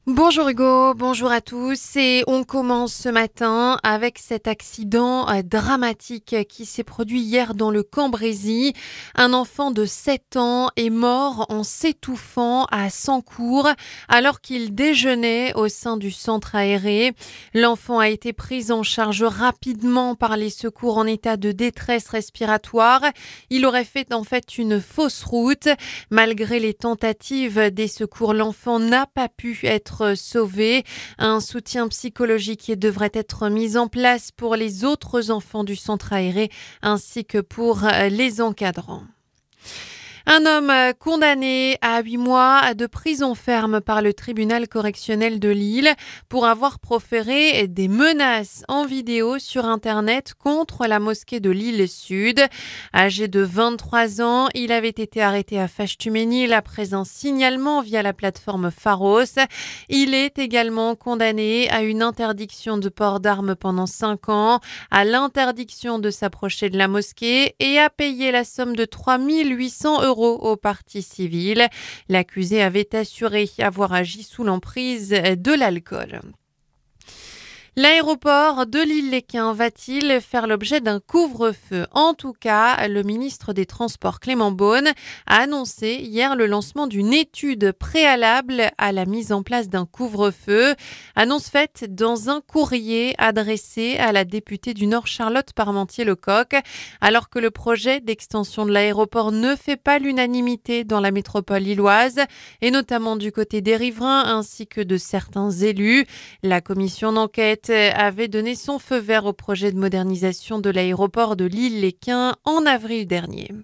Bonjour Hugo, bonjour à tous et on commence ce matin avec cet accident dramatique qui s'est produit hier dans le Cambrésis. Un enfant de 7 ans est mort en s'étouffant à Sancourt alors qu'il déjeunait au sein du centre aéré. L'enfant a été pris en charge rapidement par les secours en état de détresse respiratoire. Il aurait fait en fait une fausse route. Malgré les tentatives des secours, l'enfant n'a pas pu être sauvé. Un soutien psychologique devrait être mis en place pour les autres enfants du centre aéré ainsi que pour les encadrants. Un homme condamné à 8 mois de prison ferme par le tribunal correctionnel de Lille pour avoir proféré des menaces en vidéo sur Internet contre la mosquée de Lille-Sud. Âgé de 23 ans, il avait été arrêté à Fâche-Tuménil après un signalement via la plateforme Pharos. Il est également condamné à une interdiction de port d'armes pendant 5 ans, à l'interdiction de s'approcher de la mosquée et à payer la somme de 3 800 € au parti civil. L'accusé avait assuré avoir agi sous l'emprise de l'alcool. L'aéroport de Lille-Léquin va-t-il faire l'objet d'un couvre-feu ? En tout cas, le ministre des Transports Clément Beaune a annoncé hier le lancement d'une étude préalable à la mise en place d'un couvre-feu. Annonce faite dans un courrier adressé à la députée du Nord Charlotte Parmentier-Lecocq, alors que le projet d'extension de l'aéroport ne fait pas l'unanimité dans la métropole lilloise et notamment du côté des riverains ainsi que de certains élus. La commission d'enquête avait donné son feu vert au projet de modernisation de l'aéroport de Lille-Léquin en avril dernier.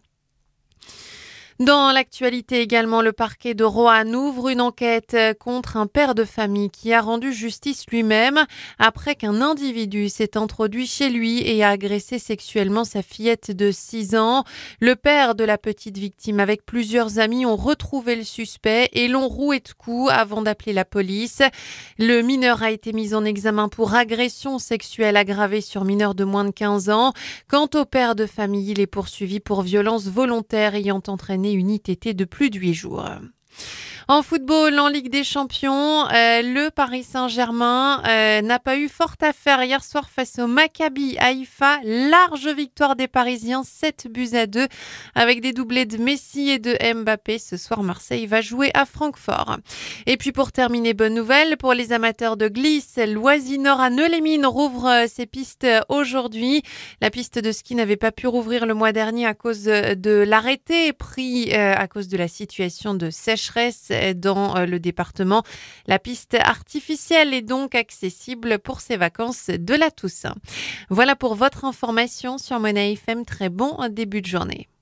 Dans l'actualité également, le parquet de Roanne ouvre une enquête contre un père de famille qui a rendu justice lui-même après qu'un individu s'est introduit chez lui et a agressé sexuellement sa fillette de 6 ans. Le père de la petite victime avec plusieurs amis ont retrouvé le suspect et l'ont roué de coups avant d'appeler la police. Le mineur a été mis en examen pour agression sexuelle aggravée sur mineur de moins de 15 ans. Quant au père de famille, il est poursuivi pour violence volontaire ayant entraîné une ITT de plus de 8 jours. En football, en Ligue des Champions, le Paris Saint-Germain n'a pas eu fort à faire hier soir face au Maccabi Haïfa. Large victoire des Parisiens, 7-2 avec des doublés de Messi et de Mbappé. Ce soir, Marseille va jouer à Francfort. Et puis pour terminer, bonne nouvelle pour les amateurs de glisse, Loisinor à Neux-les-Mines rouvre ses pistes aujourd'hui. La piste de ski n'avait pas pu rouvrir le mois dernier à cause de l'arrêté pris à cause de la situation de sécheresse dans le département. La piste artificielle est donc accessible pour ces vacances de la Toussaint. Voilà pour votre information sur Mona FM. Très bon début de journée.